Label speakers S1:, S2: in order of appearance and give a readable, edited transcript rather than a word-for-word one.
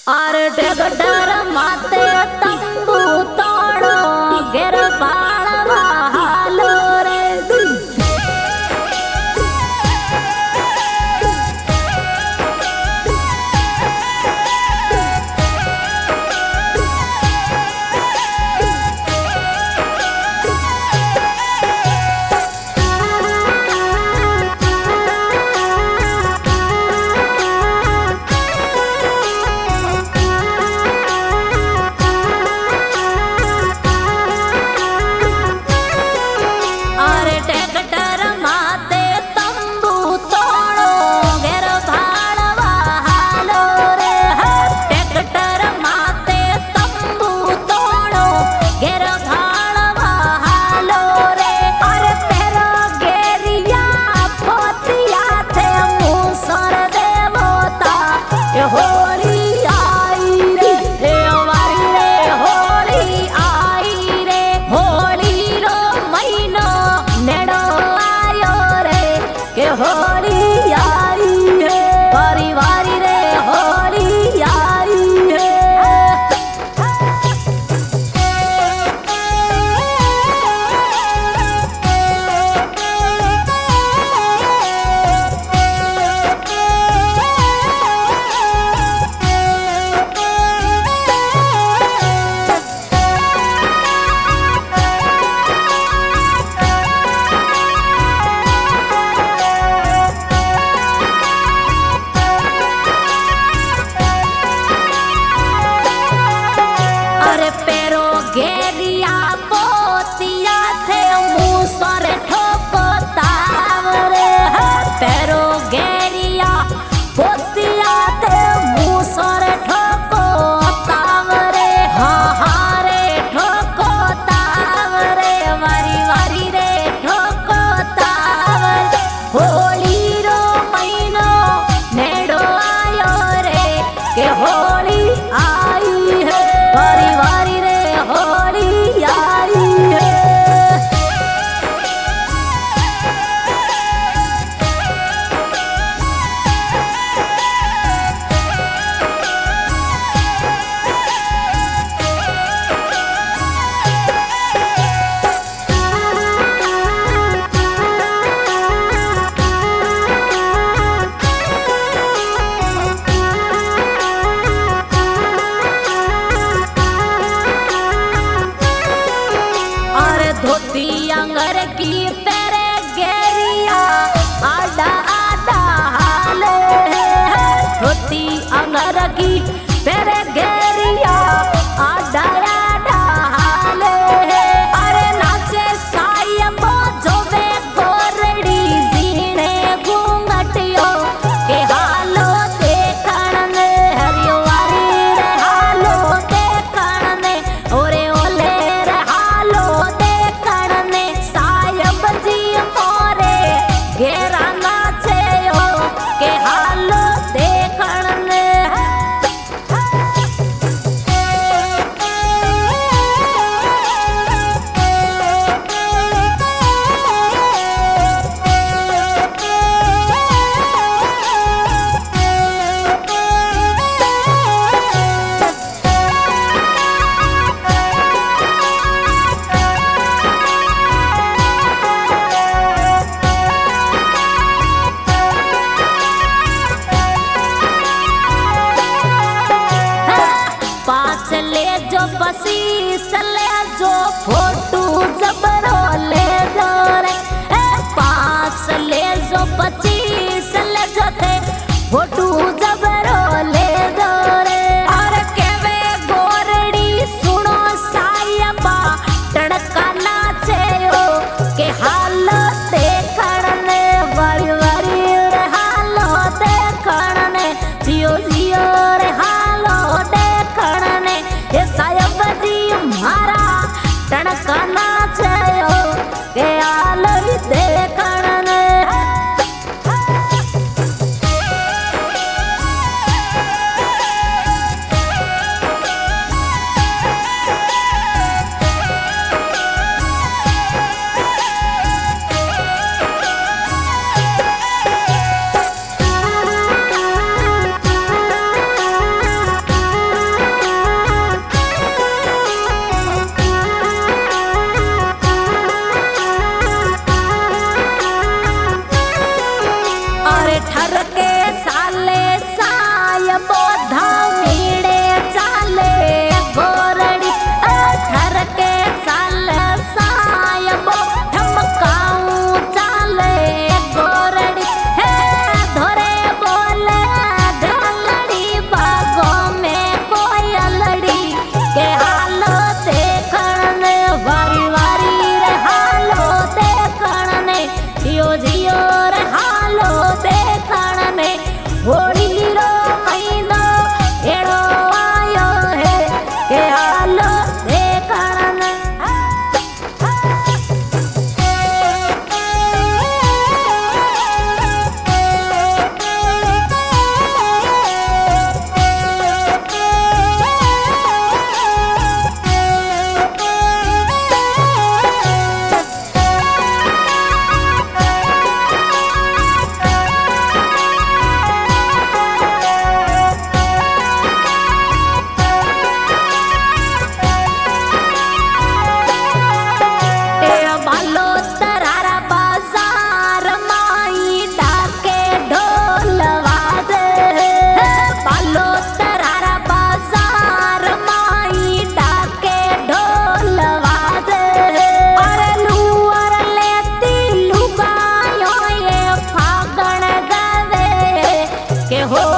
S1: अरे टेगडर माते तंबू तोड़ो गिर पाड़वा हालो रे अंगर की तेरे गेरिया आडा आडा हाले धोती अंगर की तेरे गेरिया आडा आडा हाले अरे नाचे सायबो जोवे गोरड़ी जीने घूंघटियो के हालो देखण ने हरियो वारी रे हालो देखण ने ओरे ओले रे हालो घेरा नाचे हो के हालो देखण ने ले जो बसीस ले जो फोटू जबरो ले जो रे पास ले जो 25 ले जो थे फोटू जबरो ले जो रे और केवे गोरड़ी सुनो सायबा टड़का नाचे हो के हालो देखण ने वरी वरी रे हालो देखण ने जियो जियो रे हालो देखण ने सायब जी मारा टणका नाचे हो के आलरी देखण ने के हो